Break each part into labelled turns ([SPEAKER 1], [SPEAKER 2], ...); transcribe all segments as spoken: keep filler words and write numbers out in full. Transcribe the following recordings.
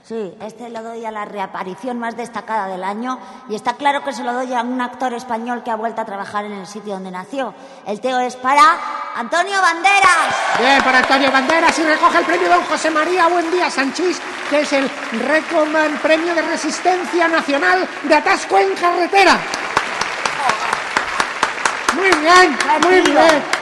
[SPEAKER 1] Sí, este lo doy a la reaparición más destacada del año y está claro que se lo doy a un actor español que ha vuelto a trabajar en el sitio donde nació. El Teo es para Antonio Banderas.
[SPEAKER 2] Bien, para Antonio Banderas, y recoge el premio don José María Buendía Sanchís, que es el Recoman Premio de Resistencia Nacional de Atasco en Carretera. Muy bien, muy bien.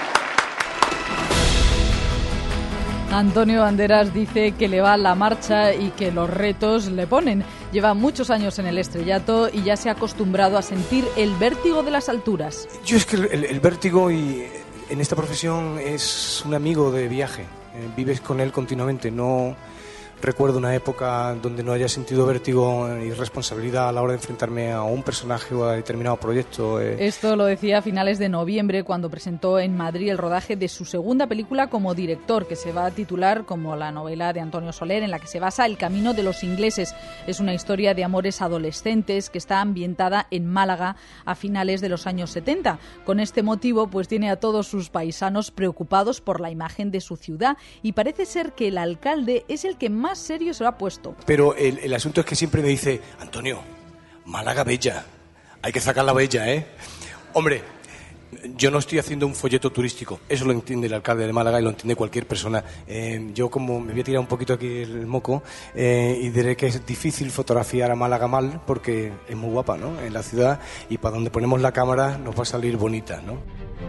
[SPEAKER 3] Antonio Banderas dice que le va la marcha y que los retos le ponen. Lleva muchos años en el estrellato y ya se ha acostumbrado a sentir el vértigo de las alturas.
[SPEAKER 4] Yo es que el, el vértigo y en esta profesión es un amigo de viaje. Eh, vives con él continuamente. No recuerdo una época donde no haya sentido vértigo y responsabilidad a la hora de enfrentarme a un personaje o a determinado proyecto. Eh.
[SPEAKER 3] Esto lo decía a finales de noviembre, cuando presentó en Madrid el rodaje de su segunda película como director, que se va a titular como la novela de Antonio Soler, en la que se basa El camino de los ingleses. Es una historia de amores adolescentes que está ambientada en Málaga a finales de los años setenta. Con este motivo, pues tiene a todos sus paisanos preocupados por la imagen de su ciudad, y parece ser que el alcalde es el que más serio se lo ha puesto.
[SPEAKER 4] Pero el, el asunto es que siempre me dice: Antonio, Málaga bella, hay que sacarla bella, ¿eh? Hombre, yo no estoy haciendo un folleto turístico, eso lo entiende el alcalde de Málaga y lo entiende cualquier persona. Eh, yo como me voy a tirar un poquito aquí el moco eh, y diré que es difícil fotografiar a Málaga mal, porque es muy guapa, ¿no?, en la ciudad, y para donde ponemos la cámara nos va a salir bonita, ¿no?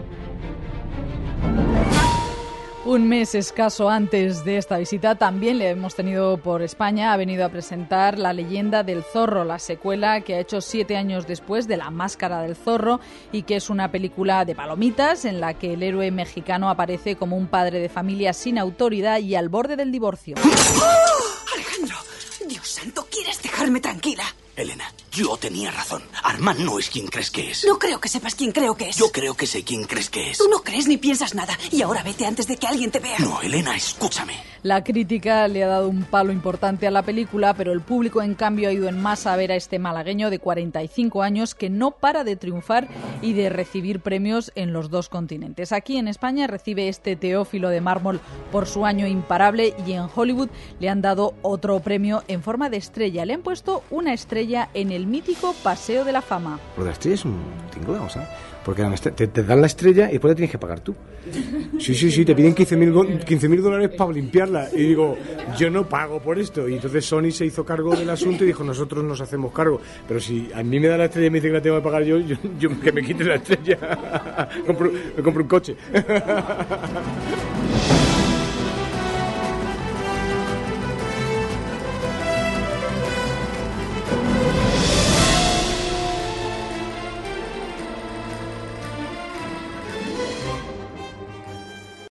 [SPEAKER 3] Un mes escaso antes de esta visita también le hemos tenido por España. Ha venido a presentar La leyenda del zorro, la secuela que ha hecho siete años después de La máscara del zorro, y que es una película de palomitas en la que el héroe mexicano aparece como un padre de familia sin autoridad y al borde del divorcio.
[SPEAKER 5] ¡Oh! Alejandro, Dios santo, ¿quieres dejarme tranquila?
[SPEAKER 6] Elena, yo tenía razón. Armand no es quien crees que es.
[SPEAKER 5] No creo que sepas quién creo que es.
[SPEAKER 6] Yo creo que sé quién crees que es.
[SPEAKER 5] Tú no crees ni piensas nada. Y ahora vete antes de que alguien te vea.
[SPEAKER 6] No, Elena, escúchame.
[SPEAKER 3] La crítica le ha dado un palo importante a la película, pero el público, en cambio, ha ido en masa a ver a este malagueño de cuarenta y cinco años que no para de triunfar y de recibir premios en los dos continentes. Aquí en España recibe este Teófilo de mármol por su año imparable, y en Hollywood le han dado otro premio en forma de estrella. Le han puesto una estrella en el mítico Paseo de la Fama.
[SPEAKER 7] Lo de la estrella es un tinglao, ¿sabes? Porque te, te dan la estrella y después la tienes que pagar tú. Sí, sí, sí, te piden quince mil dólares para limpiarla. Y digo, yo no pago por esto. Y entonces Sony se hizo cargo del asunto y dijo, nosotros nos hacemos cargo. Pero si a mí me da la estrella y me dice que la tengo que pagar yo, yo, yo que me quite la estrella. compro, me compro un coche.